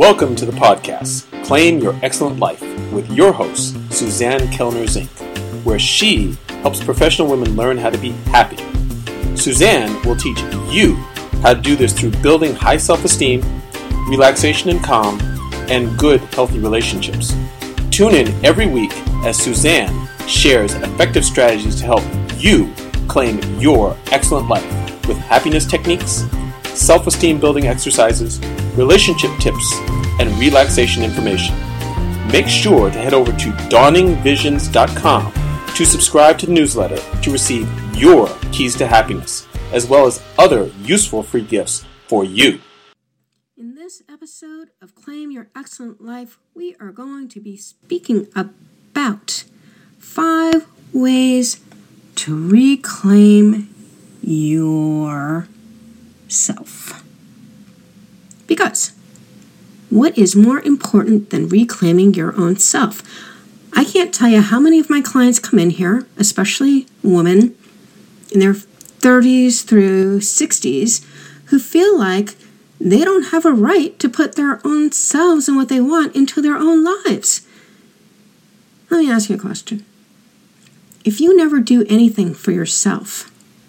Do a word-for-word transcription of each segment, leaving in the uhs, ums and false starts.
Welcome to the podcast, Claim Your Excellent Life, with your host, Suzanne Kellner Zink, where she helps professional women learn how to be happy. Suzanne will teach you how to do this through building high self-esteem, relaxation and calm, and good, healthy relationships. Tune in every week as Suzanne shares effective strategies to help you claim your excellent life with happiness techniques, self-esteem building exercises, relationship tips, and relaxation information. Make sure to head over to dawning visions dot com to subscribe to the newsletter to receive your keys to happiness, as well as other useful free gifts for you. In this episode of Claim Your Excellent Life, we are going to be speaking about five ways to reclaim your self. Because what is more important than reclaiming your own self? I can't tell you how many of my clients come in here, especially women in their thirties through sixties, who feel like they don't have a right to put their own selves and what they want into their own lives. Let me ask you a question. If you never do anything for yourself,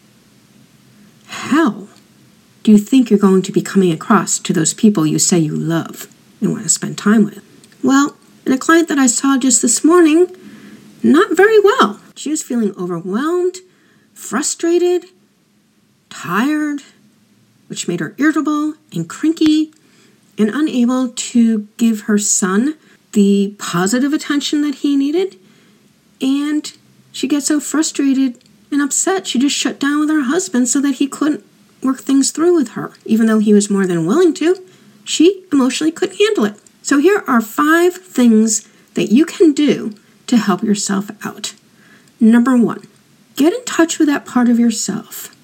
how do you think you're going to be coming across to those people you say you love and want to spend time with? Well, in a client that I saw just this morning, not very well. She was feeling overwhelmed, frustrated, tired, which made her irritable and cranky and unable to give her son the positive attention that he needed. And she gets so frustrated and upset, she just shut down with her husband so that he couldn't work things through with her. Even though he was more than willing to, she emotionally couldn't handle it. So here are five things that you can do to help yourself out. Number one, get in touch with that part of yourself.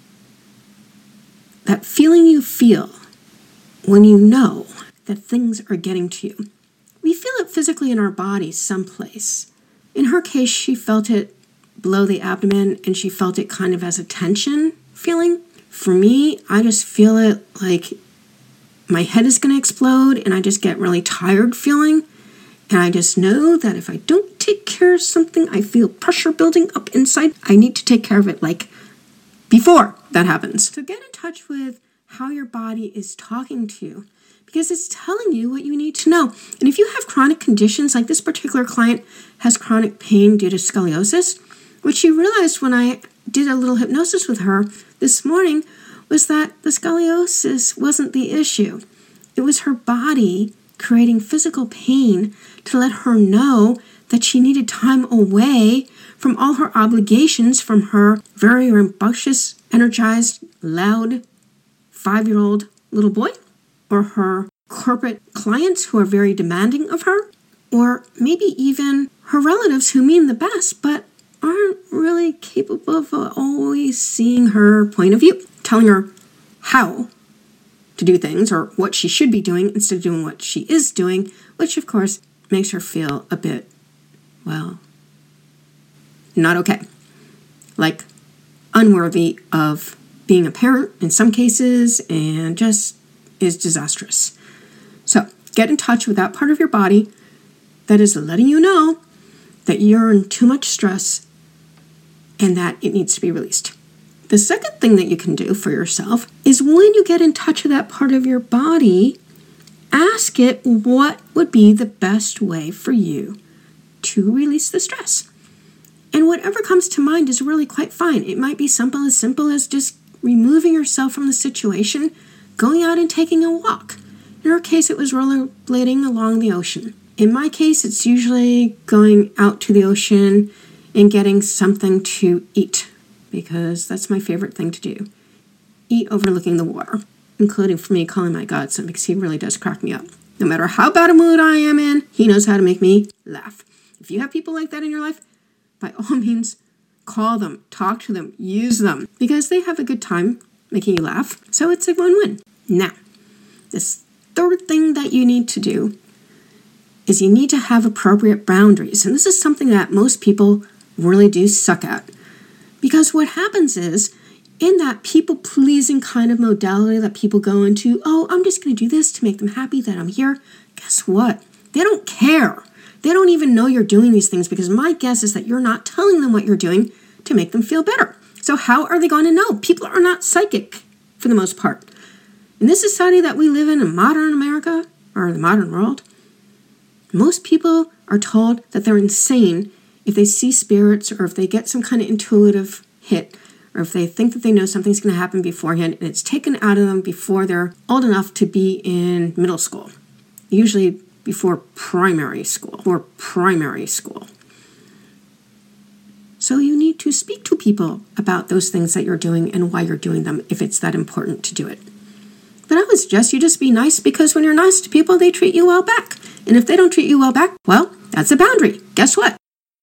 That feeling you feel when you know that things are getting to you. We feel it physically in our bodies someplace. In her case, she felt it below the abdomen and she felt it kind of as a tension feeling. For me, I just feel it like my head is going to explode and I just get really tired feeling. And I just know that if I don't take care of something, I feel pressure building up inside. I need to take care of it like before that happens. So get in touch with how your body is talking to you because it's telling you what you need to know. And if you have chronic conditions, like this particular client has chronic pain due to scoliosis, which she realized when I did a little hypnosis with her this morning was that the scoliosis wasn't the issue. It was her body creating physical pain to let her know that she needed time away from all her obligations from her very rambunctious, energized, loud five-year-old little boy, or her corporate clients who are very demanding of her, or maybe even her relatives who mean the best but aren't really capable of always seeing her point of view, telling her how to do things or what she should be doing instead of doing what she is doing, which of course makes her feel a bit, well, not okay. Like unworthy of being a parent in some cases and just is disastrous. So get in touch with that part of your body that is letting you know that you're in too much stress and that it needs to be released. The second thing that you can do for yourself is when you get in touch with that part of your body, ask it what would be the best way for you to release the stress. And whatever comes to mind is really quite fine. It might be simple as simple as just removing yourself from the situation, going out and taking a walk. In her case, it was rollerblading along the ocean. In my case, it's usually going out to the ocean and getting something to eat, because that's my favorite thing to do. Eat overlooking the water, including for me calling my godson, because he really does crack me up. No matter how bad a mood I am in, he knows how to make me laugh. If you have people like that in your life, by all means, call them, talk to them, use them, because they have a good time making you laugh. So it's a win-win. Now, this third thing that you need to do is you need to have appropriate boundaries. And this is something that most people really do suck at. Because what happens is, in that people-pleasing kind of modality that people go into, oh, I'm just going to do this to make them happy that I'm here. Guess what? They don't care. They don't even know you're doing these things because my guess is that you're not telling them what you're doing to make them feel better. So how are they going to know? People are not psychic for the most part. In this society that we live in, in modern America, or in the modern world, most people are told that they're insane if they see spirits or if they get some kind of intuitive hit or if they think that they know something's going to happen beforehand and it's taken out of them before they're old enough to be in middle school. Usually before primary school or primary school. So you need to speak to people about those things that you're doing and why you're doing them if it's that important to do it. But I would suggest you just be nice because when you're nice to people, they treat you well back. And if they don't treat you well back, well, that's a boundary. Guess what?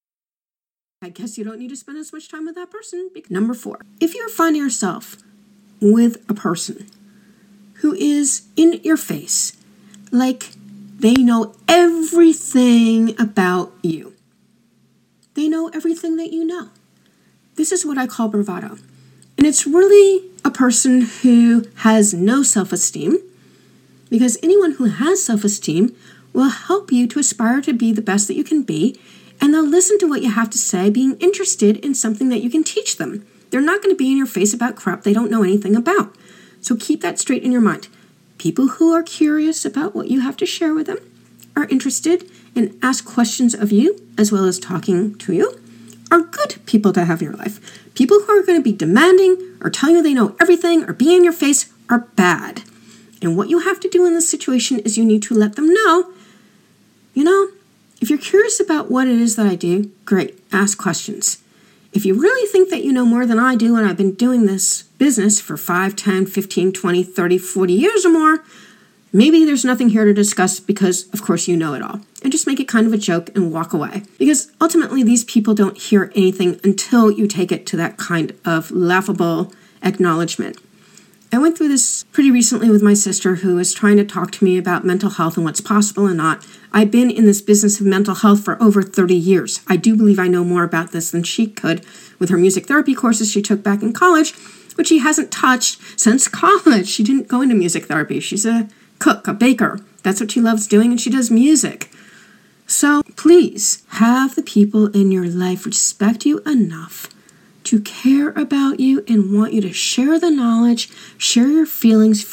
I guess you don't need to spend as much time with that person. Number four, if you're finding yourself with a person who is in your face, like they know everything about you. They know everything that you know. This is what I call bravado. And it's really a person who has no self-esteem, because anyone who has self-esteem will help you to aspire to be the best that you can be, and they'll listen to what you have to say, being interested in something that you can teach them. They're not going to be in your face about crap they don't know anything about. So keep that straight in your mind. People who are curious about what you have to share with them, are interested and ask questions of you, as well as talking to you, are good people to have in your life. People who are going to be demanding or telling you they know everything or be in your face are bad. And what you have to do in this situation is you need to let them know, you know, if you're curious about what it is that I do, great, ask questions. If you really think that you know more than I do and I've been doing this business for five, ten, fifteen, twenty, thirty, forty years or more, maybe there's nothing here to discuss because, of course, you know it all. And just make it kind of a joke and walk away. Because ultimately, these people don't hear anything until you take it to that kind of laughable acknowledgement. I went through this pretty recently with my sister who was trying to talk to me about mental health and what's possible and not. I've been in this business of mental health for over thirty years. I do believe I know more about this than she could with her music therapy courses she took back in college, which she hasn't touched since college. She didn't go into music therapy. She's a cook, a baker. That's what she loves doing, and she does music. So please have the people in your life respect you enough to care about you and want you to share the knowledge, share your feelings,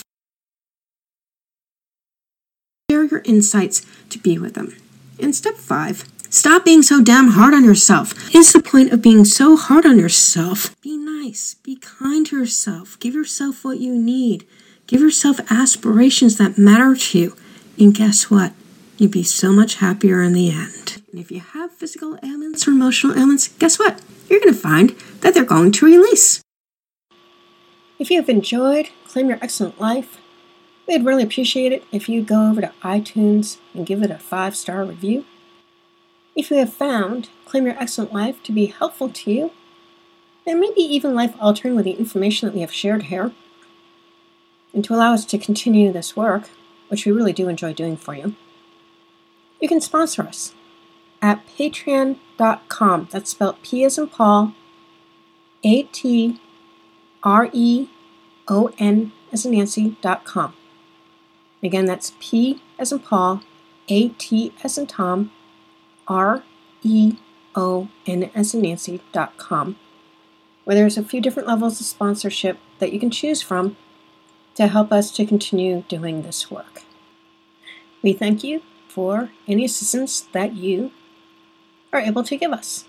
share your insights to be with them. And step five, stop being so damn hard on yourself. What's the point of being so hard on yourself? Be nice, be kind to yourself, give yourself what you need. Give yourself aspirations that matter to you. And guess what? You'll be so much happier in the end. And if you have physical ailments or emotional ailments, guess what? You're going to find that they're going to release. If you have enjoyed Claim Your Excellent Life, we'd really appreciate it if you go over to iTunes and give it a five-star review. If you have found Claim Your Excellent Life to be helpful to you, and maybe even life-altering with the information that we have shared here, and to allow us to continue this work, which we really do enjoy doing for you, you can sponsor us at patreon dot com. That's spelled P as in Paul, A T R E O N as in Nancy, dot com. Again, that's P as in Paul, A T as in Tom, R E O N as in Nancy, dot com, where there's a few different levels of sponsorship that you can choose from to help us to continue doing this work. We thank you for any assistance that you are able to give us.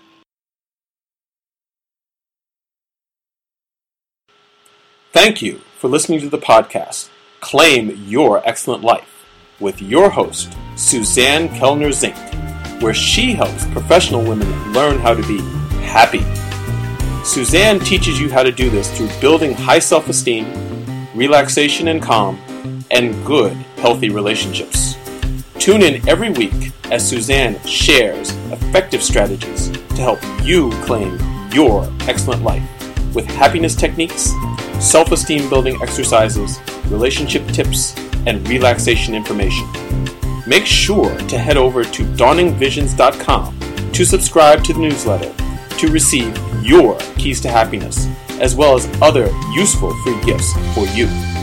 Thank you for listening to the podcast, Claim Your Excellent Life, with your host, Suzanne Kellner Zink, where she helps professional women learn how to be happy. Suzanne teaches you how to do this through building high self-esteem, relaxation and calm, and good, healthy relationships. Tune in every week as Suzanne shares effective strategies to help you claim your excellent life with happiness techniques, self-esteem building exercises, relationship tips, and relaxation information. Make sure to head over to dawning visions dot com to subscribe to the newsletter to receive your keys to happiness, as well as other useful free gifts for you.